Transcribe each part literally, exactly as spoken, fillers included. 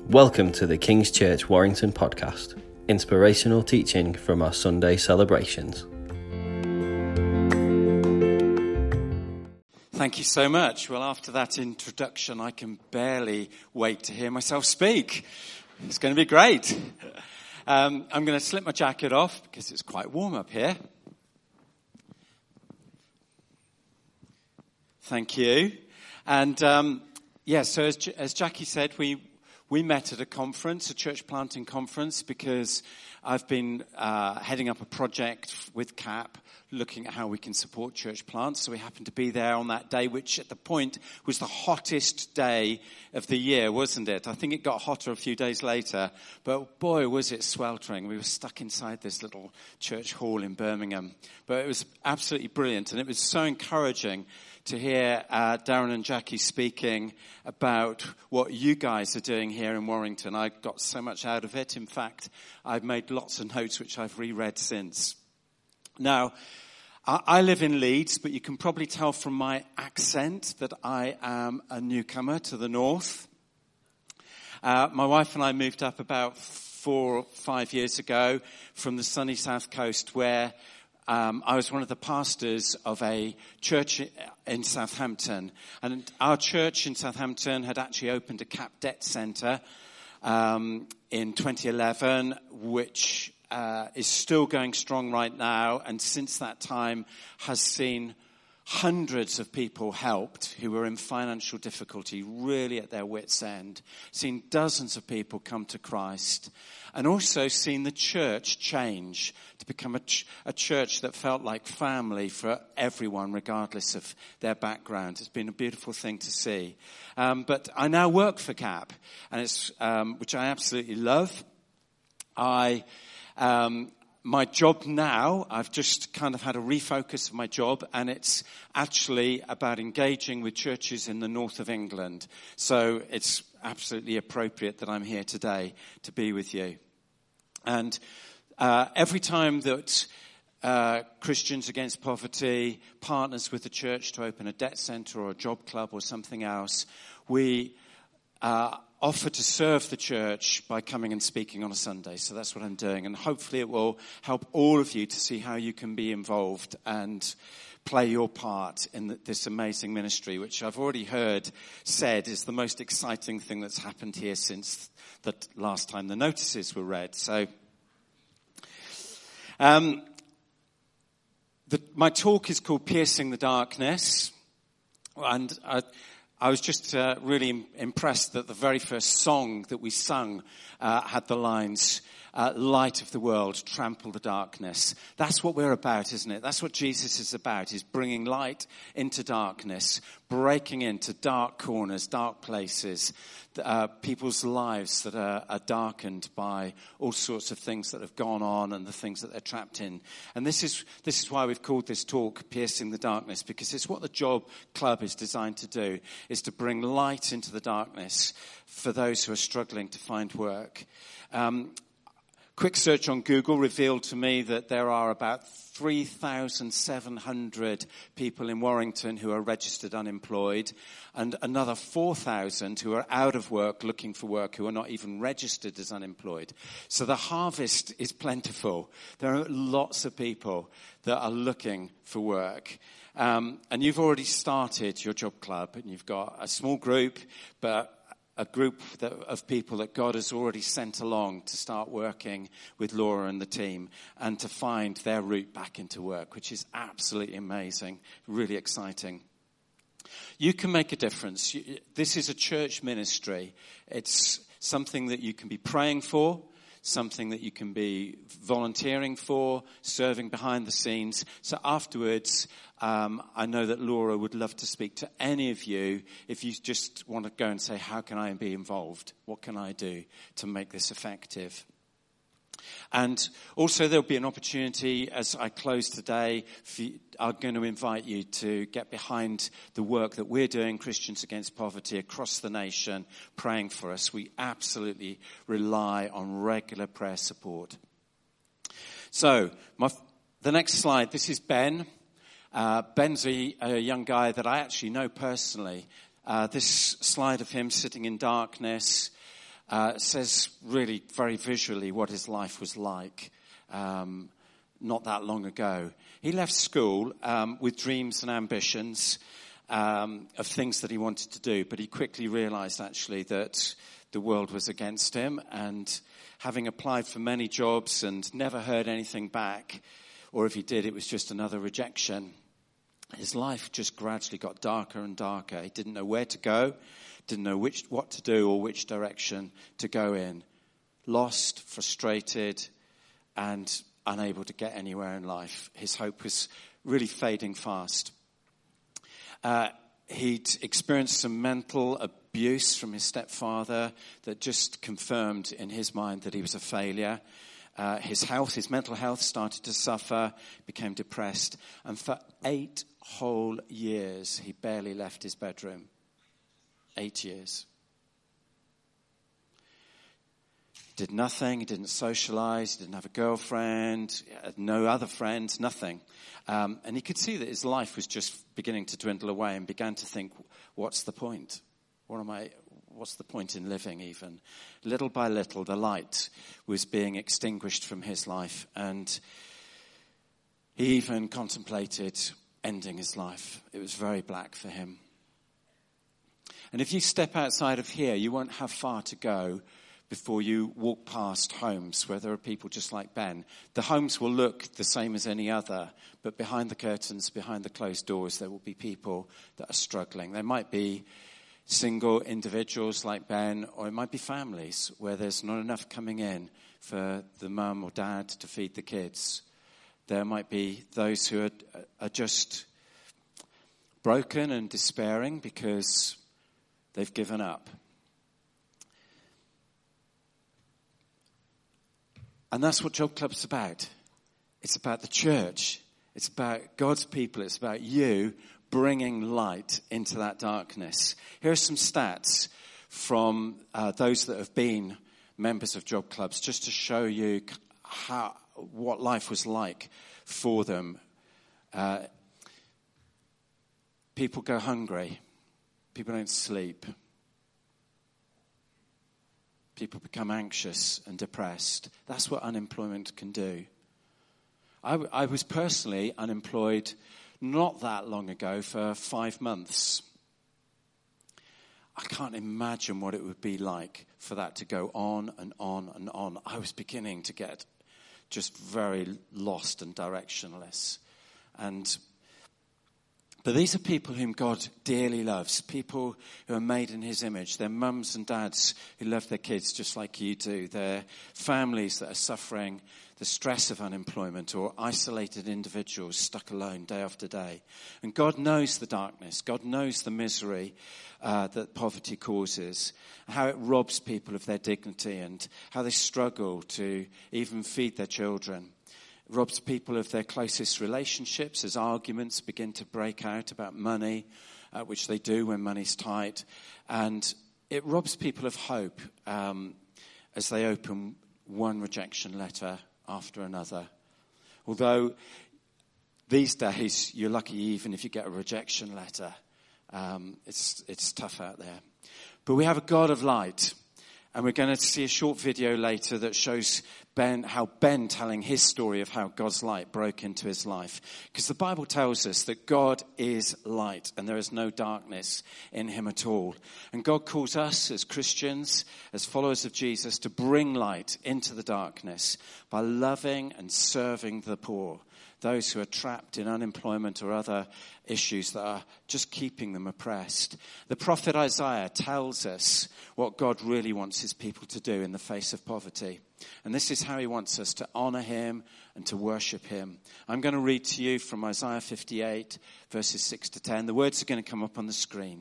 Welcome to the King's Church Warrington podcast, inspirational teaching from our Sunday celebrations. Thank you so much. Well, after that introduction, I can barely wait to hear myself speak. It's going to be great. Um, I'm going to slip my jacket off because it's quite warm up here. Thank you. And um, yeah, so as, as Jackie said, we we met at a conference, a church planting conference, because I've been uh, heading up a project with C A P, looking at how we can support church plants. So we happened to be there on that day, which at the point was the hottest day of the year, wasn't it? I think it got hotter a few days later, but boy, was it sweltering. We were stuck inside this little church hall in Birmingham, but it was absolutely brilliant, and it was so encouraging to hear uh, Darren and Jackie speaking about what you guys are doing here in Warrington. I got so much out of it. In fact, I've made lots of notes which I've reread since. Now, I, I live in Leeds, but you can probably tell from my accent that I am a newcomer to the north. Uh, my wife and I moved up about four or five years ago from the sunny south coast, where Um, I was one of the pastors of a church in Southampton, and our church in Southampton had actually opened a C A P Debt Centre um, in twenty eleven, which uh, is still going strong right now, and since that time has seen hundreds of people helped who were in financial difficulty, really at their wits' end, seen dozens of people come to Christ, and also seen the church change to become a, ch- a church that felt like family for everyone, regardless of their background. It's been a beautiful thing to see. Um, but I now work for C A P, and it's um, which I absolutely love. I um, my job now, I've just kind of had a refocus of my job, and it's actually about engaging with churches in the north of England. So it's absolutely appropriate that I'm here today to be with you. And uh, every time that uh, Christians Against Poverty partners with the church to open a debt centre or a job club or something else, we uh, offer to serve the church by coming and speaking on a Sunday. So that's what I'm doing. And hopefully it will help all of you to see how you can be involved and play your part in the, this amazing ministry, which I've already heard said is the most exciting thing that's happened here since the last time the notices were read. So um, the, my talk is called Piercing the Darkness, and I, I was just uh, really impressed that the very first song that we sung uh, had the lines, uh, light of the world, trample the darkness. That's what we're about, isn't it? That's what Jesus is about, is bringing light into darkness, breaking into dark corners, dark places, uh, people's lives that are, are darkened by all sorts of things that have gone on and the things that they're trapped in. And this is this is why we've called this talk Piercing the Darkness, because it's what the Job Club is designed to do, is to bring light into the darkness for those who are struggling to find work. Um, quick search on Google revealed to me that there are about three thousand seven hundred people in Warrington who are registered unemployed, and another four thousand who are out of work looking for work, who are not even registered as unemployed. So the harvest is plentiful. There are lots of people that are looking for work. Um, and you've already started your job club, and you've got a small group, but a group that, of people that God has already sent along to start working with Laura and the team and to find their route back into work, which is absolutely amazing, really exciting. You can make a difference. This is a church ministry. It's something that you can be praying for, something that you can be volunteering for, serving behind the scenes. So afterwards, um, I know that Laura would love to speak to any of you if you just want to go and say, how can I be involved? What can I do to make this effective? And also there'll be an opportunity as I close today. For you, I'm going to invite you to get behind the work that we're doing, Christians Against Poverty, across the nation, praying for us. We absolutely rely on regular prayer support. So my, the next slide, this is Ben. Uh, Ben's a, a young guy that I actually know personally. Uh, this slide of him sitting in darkness, uh, says really very visually what his life was like um, not that long ago. He left school um, with dreams and ambitions um, of things that he wanted to do, but he quickly realized actually that the world was against him, and having applied for many jobs and never heard anything back, or if he did, it was just another rejection. His life just gradually got darker and darker. He didn't know where to go, didn't know which what to do or which direction to go in. Lost, frustrated, and unable to get anywhere in life. His hope was really fading fast. Uh, he'd experienced some mental abuse from his stepfather that just confirmed in his mind that he was a failure. Uh, his health, his mental health started to suffer, became depressed, and for eight whole years he barely left his bedroom. Eight years. Did nothing, he didn't socialize, he didn't have a girlfriend, he had no other friends, nothing. Um, and he could see that his life was just beginning to dwindle away, and began to think, what's the point? What am I, what's the point in living even? Little by little, the light was being extinguished from his life, and he even contemplated ending his life. It was very black for him. And if you step outside of here, you won't have far to go before you walk past homes where there are people just like Ben. The homes will look the same as any other, but behind the curtains, behind the closed doors, there will be people that are struggling. There might be single individuals like Ben, or it might be families where there's not enough coming in for the mum or dad to feed the kids. There might be those who are, are just broken and despairing because they've given up. And that's what Job Club's about. It's about the church. It's about God's people. It's about you bringing light into that darkness. Here are some stats from uh, those that have been members of Job Clubs, just to show you how what life was like for them. Uh, people go hungry. People don't sleep. People become anxious and depressed. That's what unemployment can do. I, w- I was personally unemployed not that long ago for five months. I can't imagine what it would be like for that to go on and on and on. I was beginning to get just very lost and directionless. And But these are people whom God dearly loves, people who are made in his image. They're mums and dads who love their kids just like you do. They're families that are suffering the stress of unemployment, or isolated individuals stuck alone day after day. And God knows the darkness. God knows the misery uh, that poverty causes, how it robs people of their dignity, and how they struggle to even feed their children. It robs people of their closest relationships as arguments begin to break out about money, uh, which they do when money's tight. And it robs people of hope um, as they open one rejection letter after another. Although these days, you're lucky even if you get a rejection letter. Um, it's, it's tough out there. But we have a God of light. And we're going to see a short video later that shows Ben, how Ben telling his story of how God's light broke into his life. Because the Bible tells us that God is light and there is no darkness in him at all. And God calls us as Christians, as followers of Jesus, to bring light into the darkness by loving and serving the poor. Those who are trapped in unemployment or other issues that are just keeping them oppressed. The prophet Isaiah tells us what God really wants his people to do in the face of poverty. And this is how he wants us to honor him and to worship him. I'm going to read to you from Isaiah fifty-eight, verses six to ten. The words are going to come up on the screen.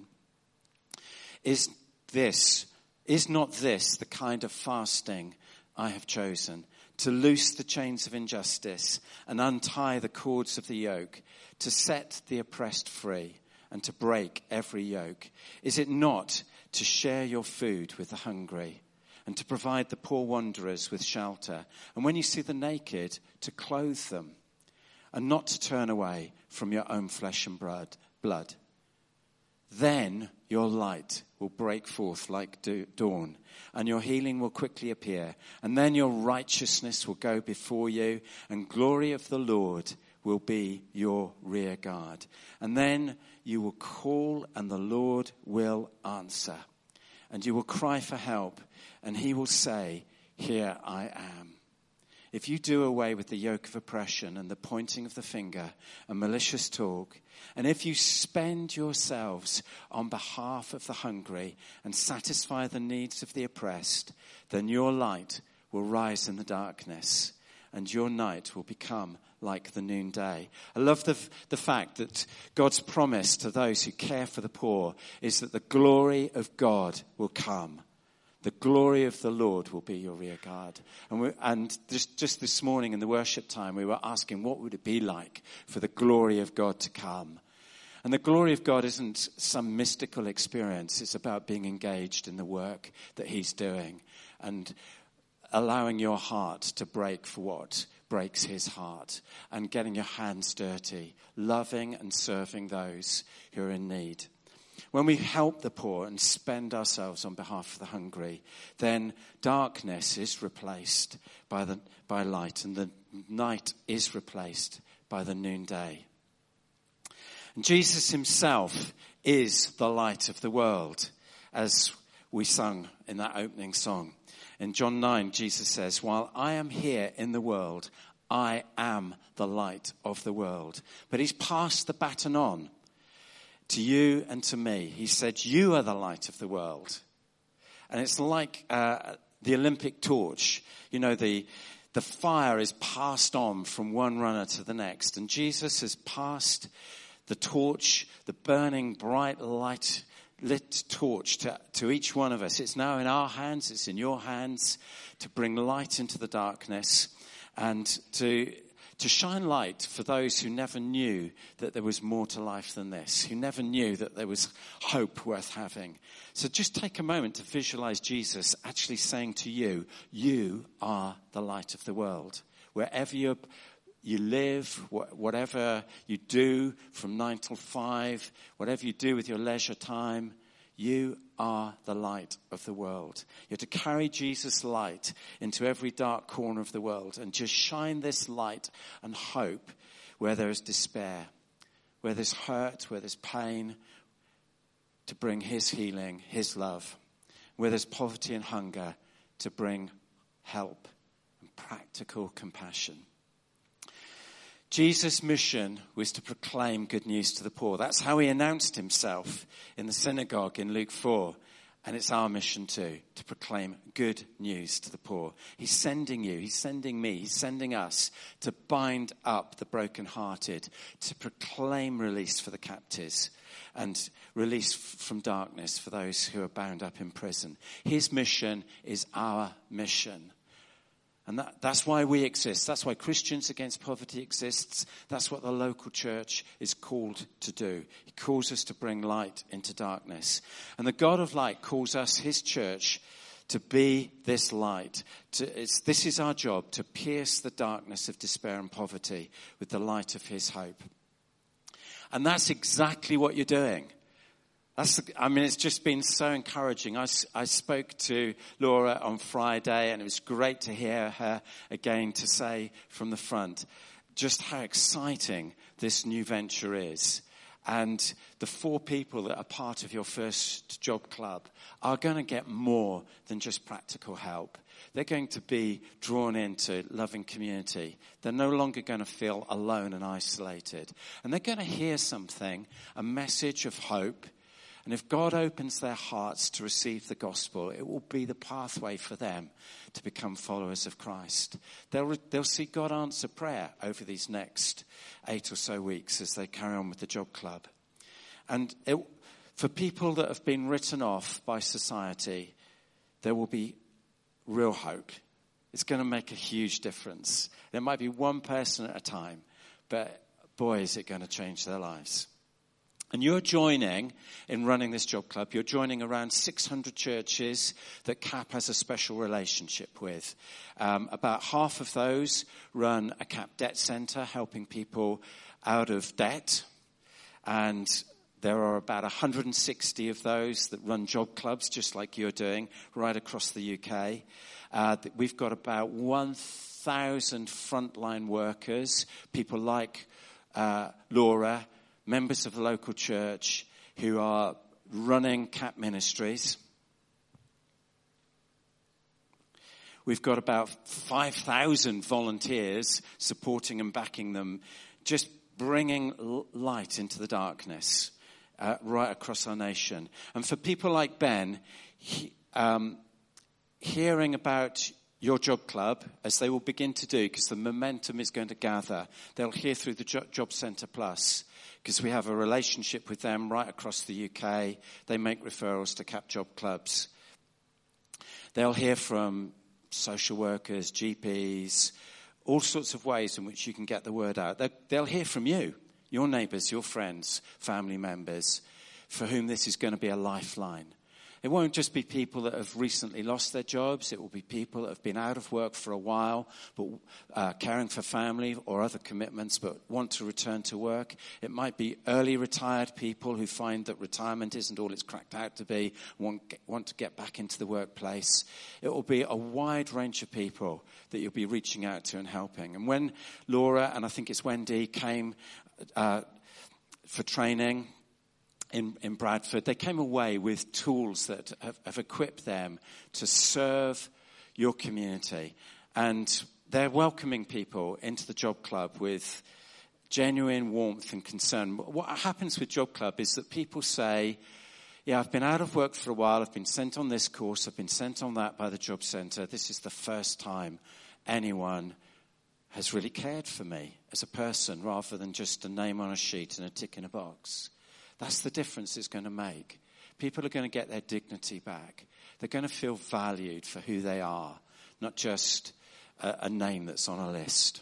Is this, is not this the kind of fasting I have chosen? To loose the chains of injustice and untie the cords of the yoke, to set the oppressed free and to break every yoke? Is it not to share your food with the hungry and to provide the poor wanderers with shelter? And when you see the naked, to clothe them and not to turn away from your own flesh and blood? Then your light will break forth like dawn, and your healing will quickly appear. And then your righteousness will go before you, and glory of the Lord will be your rear guard. And then you will call, and the Lord will answer. And you will cry for help, and he will say, here I am. If you do away with the yoke of oppression and the pointing of the finger and malicious talk, and if you spend yourselves on behalf of the hungry and satisfy the needs of the oppressed, then your light will rise in the darkness, and your night will become like the noonday. I love the, the fact that God's promise to those who care for the poor is that the glory of God will come. The glory of the Lord will be your rear guard. And, we, and just, just this morning in the worship time, we were asking, what would it be like for the glory of God to come? And the glory of God isn't some mystical experience. It's about being engaged in the work that he's doing and allowing your heart to break for what breaks his heart and getting your hands dirty, loving and serving those who are in need. When we help the poor and spend ourselves on behalf of the hungry, then darkness is replaced by the by light, and the night is replaced by the noonday. And Jesus himself is the light of the world, as we sung in that opening song. In John nine, Jesus says, while I am here in the world, I am the light of the world. But he's passed the baton on to you and to me. He said, you are the light of the world. And it's like uh, the Olympic torch. You know, the the fire is passed on from one runner to the next. And Jesus has passed the torch, the burning bright light lit torch to, to each one of us. It's now in our hands, it's in your hands to bring light into the darkness and to To shine light for those who never knew that there was more to life than this, who never knew that there was hope worth having. So just take a moment to visualize Jesus actually saying to you, you are the light of the world. Wherever you you live, whatever you do from nine till five, whatever you do with your leisure time, you are the light of the world. You're to carry Jesus' light into every dark corner of the world and just shine this light and hope where there is despair, where there's hurt, where there's pain, to bring his healing, his love. Where there's poverty and hunger, to bring help and practical compassion. Jesus' mission was to proclaim good news to the poor. That's how he announced himself in the synagogue in Luke four. And it's our mission too, to proclaim good news to the poor. He's sending you, he's sending me, he's sending us to bind up the brokenhearted, to proclaim release for the captives and release from darkness for those who are bound up in prison. His mission is our mission. And that, that's why we exist. That's why Christians Against Poverty exists. That's what the local church is called to do. He calls us to bring light into darkness. And the God of light calls us, his church, to be this light. To, it's, this is our job, to pierce the darkness of despair and poverty with the light of his hope. And that's exactly what you're doing. That's, I mean, it's just been so encouraging. I, I spoke to Laura on Friday, and it was great to hear her again to say from the front just how exciting this new venture is. And the four people that are part of your first job club are going to get more than just practical help. They're going to be drawn into loving community. They're no longer going to feel alone and isolated. And they're going to hear something, a message of hope. And if God opens their hearts to receive the gospel, it will be the pathway for them to become followers of Christ. They'll, they'll see God answer prayer over these next eight or so weeks as they carry on with the job club. And it, for people that have been written off by society, there will be real hope. It's going to make a huge difference. There might be one person at a time, but boy, is it going to change their lives. And you're joining in running this job club. You're joining around six hundred churches that C A P has a special relationship with. Um, about half of those run a C A P debt centre, helping people out of debt. And There are about one hundred sixty of those that run job clubs, just like you're doing, right across the U K. Uh, we've got about one thousand frontline workers, people like uh, Laura, members of the local church, who are running CAP Ministries. We've got about five thousand volunteers supporting and backing them, just bringing light into the darkness uh, right across our nation. And for people like Ben, he, um, hearing about your job club, as they will begin to do, because the momentum is going to gather, they'll hear through the jo- Job Centre Plus, because we have a relationship with them right across the U K. They make referrals to CAP job clubs. They'll hear from social workers, G Ps, all sorts of ways in which you can get the word out. They'll, they'll hear from you, your neighbours, your friends, family members, for whom this is going to be a lifeline. It won't just be people that have recently lost their jobs. It will be people that have been out of work for a while, but uh, caring for family or other commitments, but want to return to work. It might be early retired people who find that retirement isn't all it's cracked out to be, want, want to get back into the workplace. It will be a wide range of people that you'll be reaching out to and helping. And when Laura, and I think it's Wendy, came uh, for training In, in Bradford, they came away with tools that have, have equipped them to serve your community. And they're welcoming people into the job club with genuine warmth and concern. What happens with job club is that people say, yeah, I've been out of work for a while, I've been sent on this course, I've been sent on that by the job centre. This is the first time anyone has really cared for me as a person, rather than just a name on a sheet and a tick in a box. That's the difference it's going to make. People are going to get their dignity back. They're going to feel valued for who they are, not just a, a name that's on a list.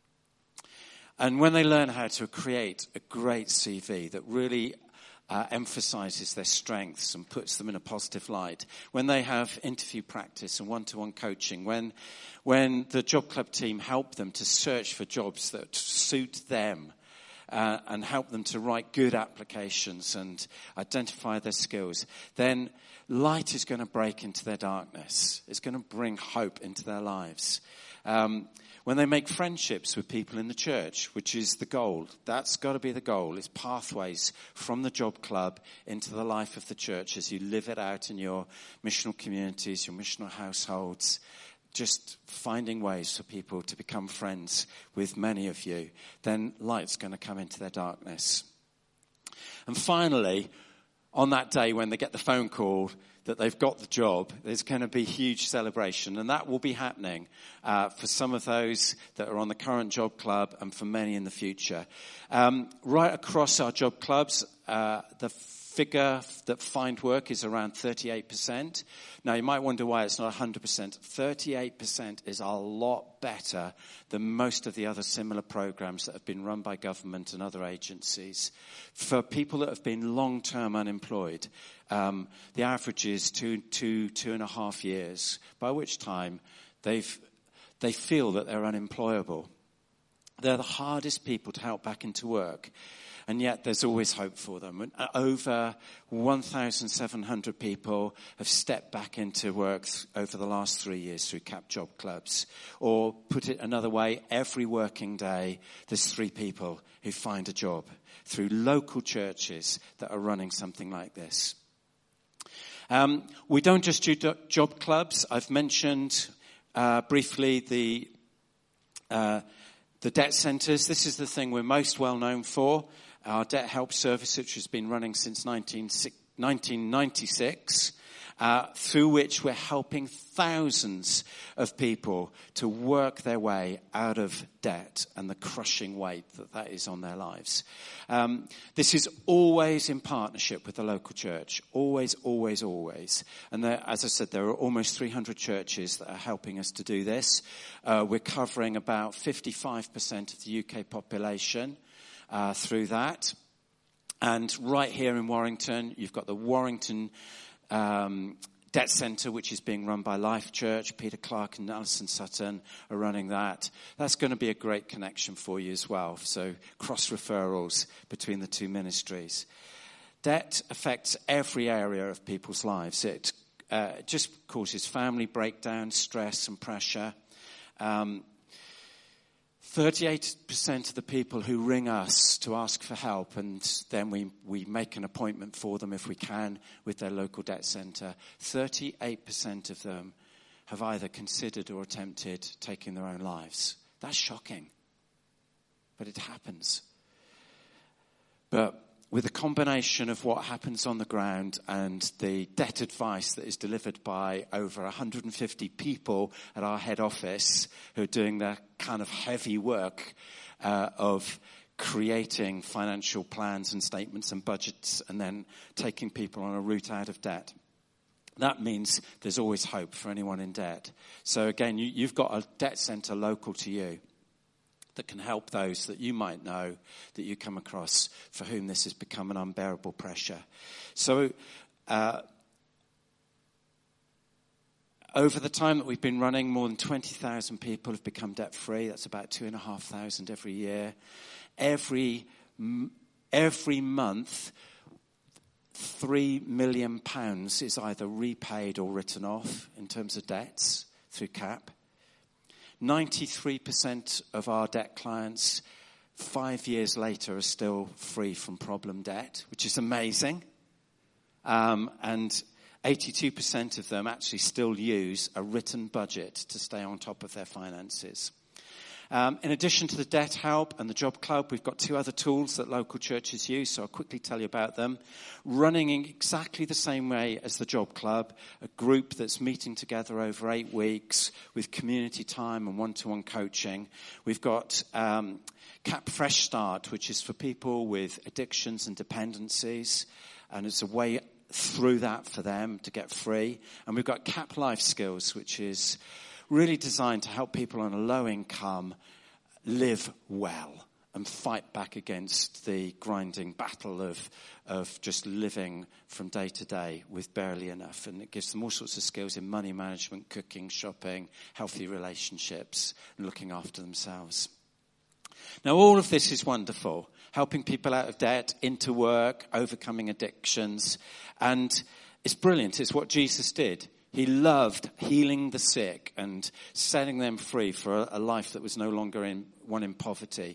And when they learn how to create a great C V that really uh, emphasizes their strengths and puts them in a positive light, when they have interview practice and one-to-one coaching, when, when the job club team help them to search for jobs that suit them, Uh, and help them to write good applications and identify their skills, then light is going to break into their darkness. It's going to bring hope into their lives. Um, when they make friendships with people in the church, which is the goal, that's got to be the goal. It's pathways from the job club into the life of the church as you live it out in your missional communities, your missional households. Just finding ways for people to become friends with many of you, then light's going to come into their darkness. And finally, on that day when they get the phone call that they've got the job, there's going to be huge celebration. And that will be happening uh, for some of those that are on the current job club and for many in the future. Um, right across our job clubs, uh, the figure that find work is around thirty-eight percent. Now, you might wonder why it's not one hundred percent. thirty-eight percent is a lot better than most of the other similar programs that have been run by government and other agencies. For people that have been long-term unemployed, um, the average is two, two, two and a half years, by which time they've, they feel that they're unemployable. They're the hardest people to help back into work. And yet there's always hope for them. And over one thousand seven hundred people have stepped back into work th- over the last three years through CAP job clubs. Or put it another way, every working day there's three people who find a job through local churches that are running something like this. Um, we don't just do do- job clubs. I've mentioned uh, briefly the... Uh, The debt centres. This is the thing we're most well known for. Our debt help service, which has been running since nineteen ninety-six, uh, through which we're helping thousands of people to work their way out of debt and the crushing weight that that is on their lives. Um, this is always in partnership with the local church. Always, always, always. And there, as I said, there are almost three hundred churches that are helping us to do this. Uh, we're covering about fifty-five percent of the U K population uh, through that. And right here in Warrington, you've got the Warrington um, Debt Centre, which is being run by Life Church. Peter Clark and Alison Sutton are running that. That's going to be a great connection for you as well. So cross referrals between the two ministries. Debt affects every area of people's lives. It uh, just causes family breakdown, stress and pressure. Um, thirty-eight percent of the people who ring us to ask for help, and then we, we make an appointment for them if we can with their local debt centre, thirty-eight percent of them have either considered or attempted taking their own lives. That's shocking. But it happens. But with a combination of what happens on the ground and the debt advice that is delivered by over one hundred fifty people at our head office who are doing the kind of heavy work uh, of creating financial plans and statements and budgets and then taking people on a route out of debt. That means there's always hope for anyone in debt. So again, you, you've got a debt centre local to you that can help those that you might know, that you come across, for whom this has become an unbearable pressure. So uh, over the time that we've been running, more than twenty thousand people have become debt-free. That's about two thousand five hundred every year. Every, every month, three million pounds is either repaid or written off in terms of debts through C A P. ninety-three percent of our debt clients, five years later, are still free from problem debt, which is amazing. Um, and eighty-two percent of them actually still use a written budget to stay on top of their finances. Um, in addition to the debt help and the job club, we've got two other tools that local churches use, so I'll quickly tell you about them. Running in exactly the same way as the job club, a group that's meeting together over eight weeks with community time and one-to-one coaching. We've got um, C A P Fresh Start, which is for people with addictions and dependencies, and it's a way through that for them to get free. And we've got C A P Life Skills, which is really designed to help people on a low income live well and fight back against the grinding battle of of just living from day to day with barely enough. And it gives them all sorts of skills in money management, cooking, shopping, healthy relationships, and looking after themselves. Now, all of this is wonderful, helping people out of debt, into work, overcoming addictions. And it's brilliant. It's what Jesus did. He loved healing the sick and setting them free for a, a life that was no longer in one in poverty.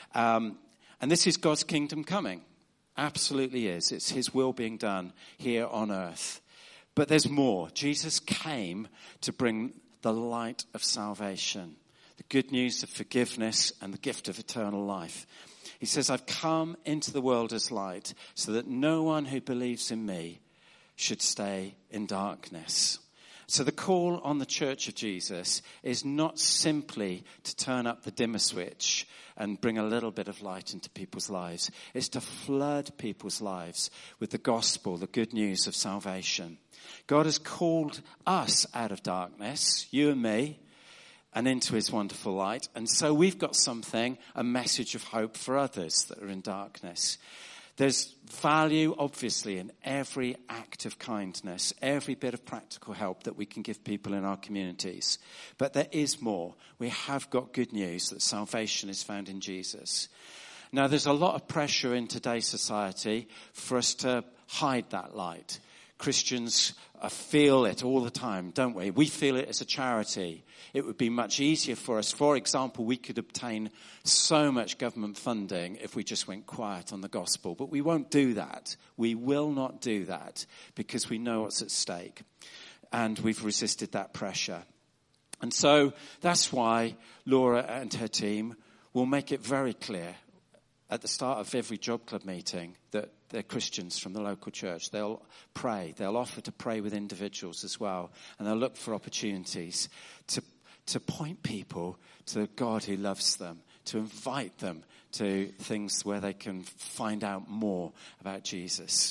Um, and this is God's kingdom coming. Absolutely is. It's his will being done here on earth. But there's more. Jesus came to bring the light of salvation, the good news of forgiveness and the gift of eternal life. He says, I've come into the world as light so that no one who believes in me should stay in darkness. So the call on the Church of Jesus is not simply to turn up the dimmer switch and bring a little bit of light into people's lives. It's to flood people's lives with the gospel, the good news of salvation. God has called us out of darkness, you and me, and into his wonderful light. And so we've got something, a message of hope for others that are in darkness. There's value, obviously, in every act of kindness, every bit of practical help that we can give people in our communities. But there is more. We have got good news that salvation is found in Jesus. Now, there's a lot of pressure in today's society for us to hide that light. Christians uh, feel it all the time, don't we? We feel it as a charity. It would be much easier for us. For example, we could obtain so much government funding if we just went quiet on the gospel. But we won't do that. We will not do that because we know what's at stake. And we've resisted that pressure. And so that's why Laura and her team will make it very clear at the start of every job club meeting that they're Christians from the local church. They'll pray. They'll offer to pray with individuals as well. And they'll look for opportunities to to point people to the God who loves them, to invite them to things where they can find out more about Jesus.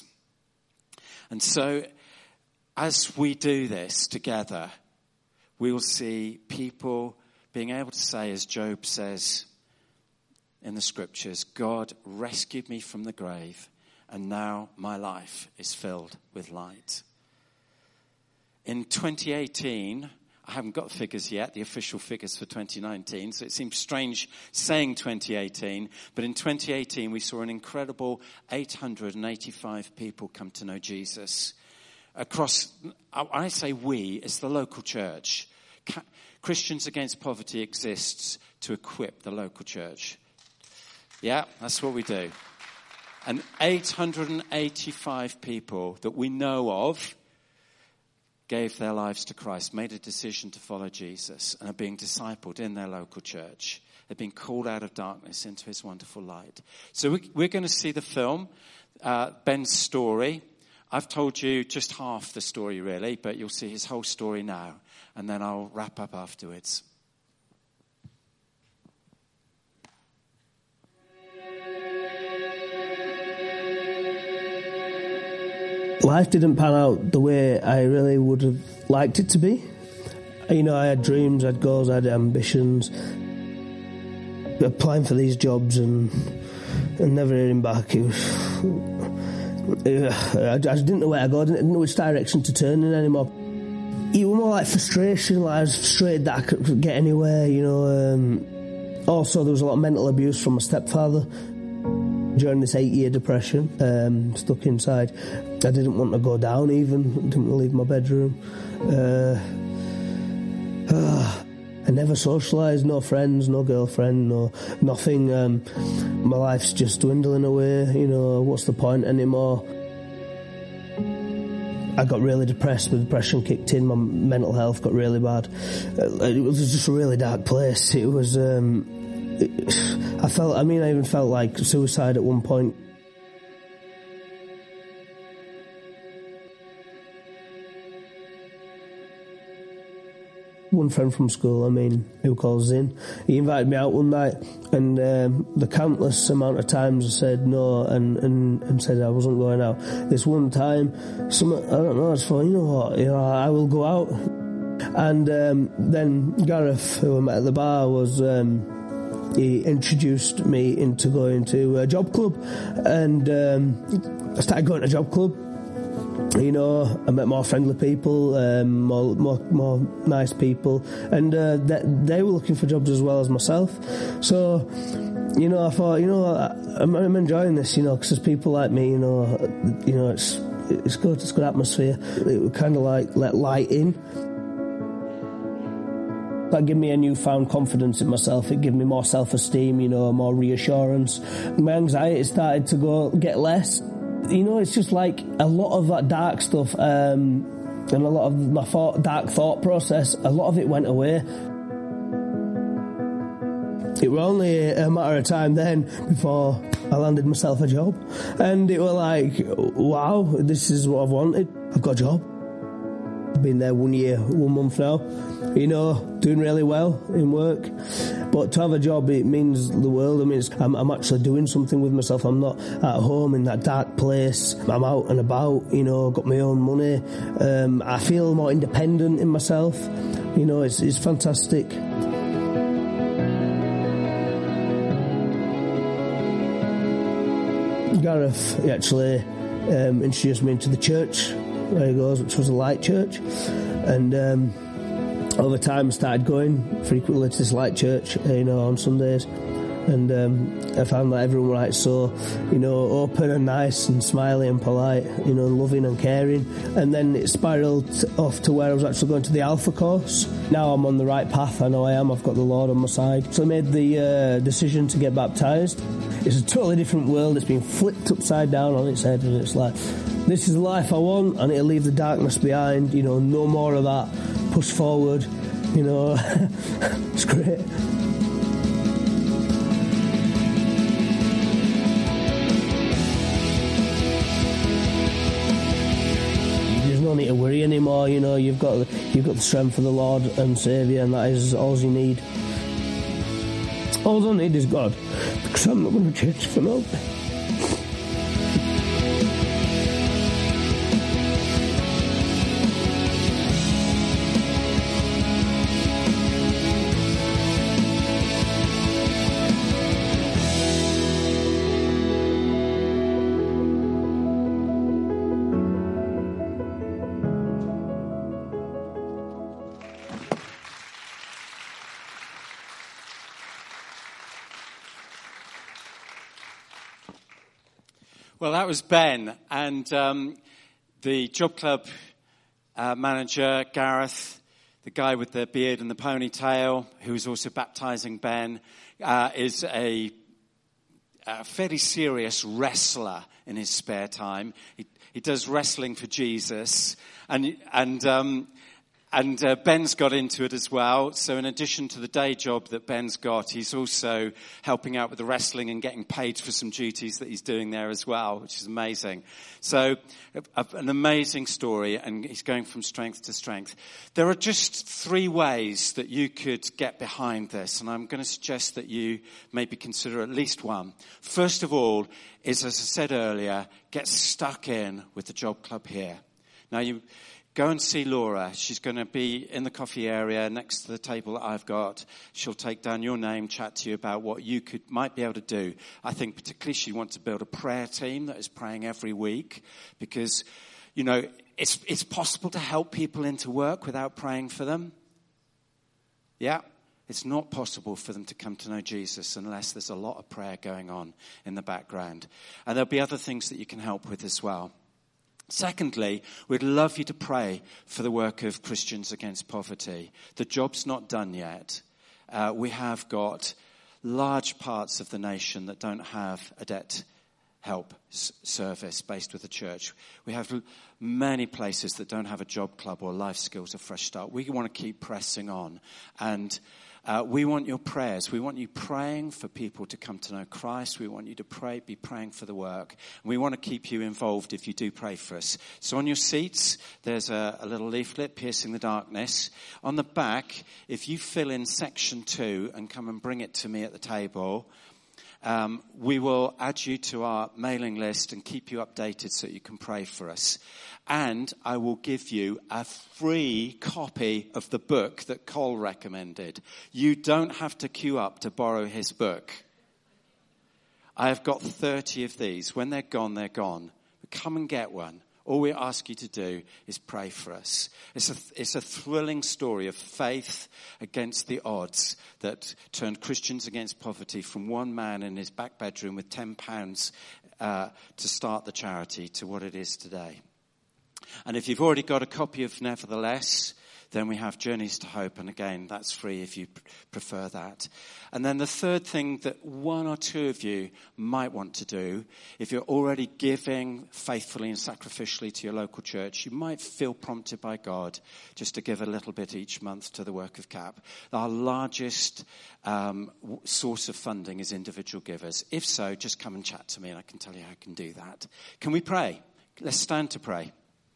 And so as we do this together, we will see people being able to say, as Job says in the scriptures, God rescued me from the grave, and now my life is filled with light. In twenty eighteen, I haven't got the figures yet, the official figures for twenty nineteen, so it seems strange saying twenty eighteen, but in twenty eighteen we saw an incredible eight hundred eighty-five people come to know Jesus. Across, I say we, it's the local church. Christians Against Poverty exists to equip the local church. Yeah, that's what we do. And eight hundred eighty-five people that we know of gave their lives to Christ, made a decision to follow Jesus, and are being discipled in their local church. They've been called out of darkness into his wonderful light. So we, we're going to see the film, uh, Ben's story. I've told you just half the story, really, but you'll see his whole story now, and then I'll wrap up afterwards. Life didn't pan out the way I really would have liked it to be. You know, I had dreams, I had goals, I had ambitions. Applying for these jobs and, and never hearing back. It was, I just didn't know where to go, I didn't know which direction to turn in anymore. It was more like frustration, like I was frustrated that I couldn't get anywhere, you know. Um, also, there was a lot of mental abuse from my stepfather during this eight-year depression, um, stuck inside. I didn't want to go down even, didn't want to leave my bedroom. Uh, uh, I never socialised, no friends, no girlfriend, no nothing. Um, my life's just dwindling away, you know, what's the point anymore? I got really depressed, the depression kicked in, my mental health got really bad. It was just a really dark place. It was, um, it, I felt, I mean, I even felt like suicide at one point. One friend from school, I mean, who calls in, he invited me out one night, and um, the countless amount of times I said no and, and, and said I wasn't going out. This one time, some I don't know, I just thought, you know what, you know, I will go out. And um, then Gareth, who I met at the bar, was um, he introduced me into going to a job club, and um, I started going to a job club. You know, I met more friendly people, um, more, more, more nice people, and uh, they, they were looking for jobs as well as myself. So, you know, I thought, you know, I, I'm, I'm enjoying this, you know, because there's people like me, you know, you know, it's it's good, it's good atmosphere. It would kind of like let light in. That gave me a newfound confidence in myself. It gave me more self-esteem, you know, more reassurance. My anxiety started to go get less. You know, it's just like a lot of that dark stuff um, and a lot of my thought, dark thought process, a lot of it went away. It was only a matter of time then before I landed myself a job. And it was like, wow, this is what I've wanted. I've got a job. I've been there one year, one month now, you know, doing really well in work. But to have a job, it means the world. I mean, it's, I'm, I'm actually doing something with myself. I'm not at home in that dark place. I'm out and about, you know, got my own money. Um, I feel more independent in myself. You know, it's, it's fantastic. Gareth, he actually um, introduced me into the church where he goes, which was a light church. And um, over time I started going frequently to this light church, you know, on Sundays. And um, I found that everyone was like so, you know, open and nice and smiley and polite, you know, loving and caring. And then it spiralled off to where I was actually going to the Alpha course. Now I'm on the right path, I know I am, I've got the Lord on my side. So I made the uh, decision to get baptised. It's a totally different world, it's been flipped upside down on its head, and it's like, this is the life I want, and it'll leave the darkness behind, you know, no more of that, push forward, you know, it's great. No need to worry anymore, you know, you've got you've got the strength of the Lord and Saviour, and that is all you need. All I need is God, because I'm not going to change for nobody. Well, that was Ben, and um, the Job Club uh, manager, Gareth, the guy with the beard and the ponytail, who's also baptizing Ben, uh, is a, a fairly serious wrestler in his spare time. He, he does wrestling for Jesus, and and um, and uh, Ben's got into it as well. So in addition to the day job that Ben's got, he's also helping out with the wrestling and getting paid for some duties that he's doing there as well, which is amazing. So a, an amazing story, and he's going from strength to strength. There are just three ways that you could get behind this, and I'm going to suggest that you maybe consider at least one. First of all is, as I said earlier, get stuck in with the Job Club here. Now, you go and see Laura. She's going to be in the coffee area next to the table that I've got. She'll take down your name, chat to you about what you could might be able to do. I think particularly she wants to build a prayer team that is praying every week, because, you know, it's it's possible to help people into work without praying for them. Yeah, it's not possible for them to come to know Jesus unless there's a lot of prayer going on in the background. And there'll be other things that you can help with as well. Secondly, we'd love you to pray for the work of Christians Against Poverty. The job's not done yet. Uh, we have got large parts of the nation that don't have a debt help s- service based with the church. We have l- many places that don't have a job club or life skills or fresh start. We want to keep pressing on, and Uh, we want your prayers. We want you praying for people to come to know Christ. We want you to pray, be praying for the work. And we want to keep you involved if you do pray for us. So on your seats, there's a, a little leaflet, Piercing the Darkness. On the back, if you fill in section two and come and bring it to me at the table, Um, we will add you to our mailing list and keep you updated so you can pray for us. And I will give you a free copy of the book that Cole recommended. You don't have to queue up to borrow his book. I have got thirty of these. When they're gone, they're gone. But come and get one. All we ask you to do is pray for us. It's a, it's a thrilling story of faith against the odds that turned Christians Against Poverty from one man in his back bedroom with ten pounds uh, to start the charity to what it is today. And if you've already got a copy of Nevertheless, then we have Journeys to Hope. And again, that's free if you prefer that. And then the third thing that one or two of you might want to do, if you're already giving faithfully and sacrificially to your local church, you might feel prompted by God just to give a little bit each month to the work of C A P. Our largest um, source of funding is individual givers. If so, just come and chat to me and I can tell you how I can do that. Can we pray? Let's stand to pray.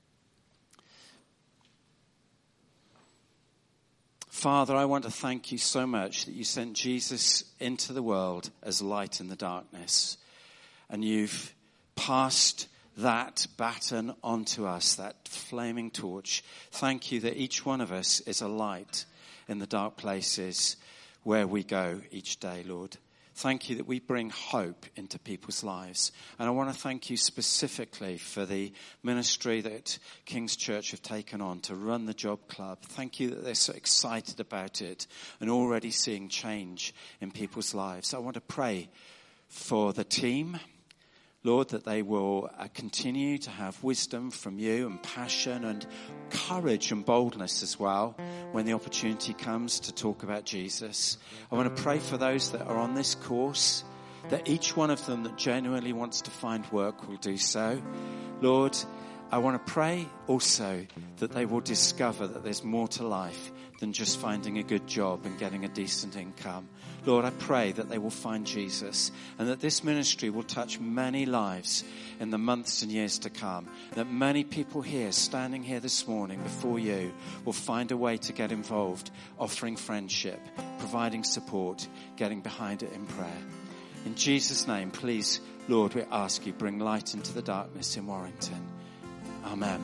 Father, I want to thank you so much that you sent Jesus into the world as light in the darkness. And you've passed that baton onto us, that flaming torch. Thank you that each one of us is a light in the dark places where we go each day, Lord. Thank you that we bring hope into people's lives. And I want to thank you specifically for the ministry that King's Church have taken on to run the Job Club. Thank you that they're so excited about it and already seeing change in people's lives. I want to pray for the team, Lord, that they will uh, continue to have wisdom from you and passion and courage and boldness as well when the opportunity comes to talk about Jesus. I want to pray for those that are on this course, that each one of them that genuinely wants to find work will do so. Lord, I want to pray also that they will discover that there's more to life than just finding a good job and getting a decent income. Lord, I pray that they will find Jesus and that this ministry will touch many lives in the months and years to come. That many people here, standing here this morning before you, will find a way to get involved, offering friendship, providing support, getting behind it in prayer. In Jesus' name, please, Lord, we ask you, bring light into the darkness in Warrington. Amen.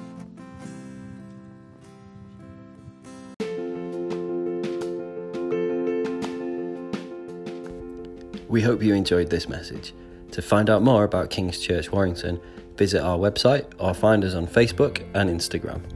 We hope you enjoyed this message. To find out more about King's Church Warrington, visit our website or find us on Facebook and Instagram.